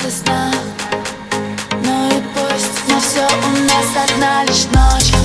весна. Ну и пусть, но все у нас одна лишь ночь.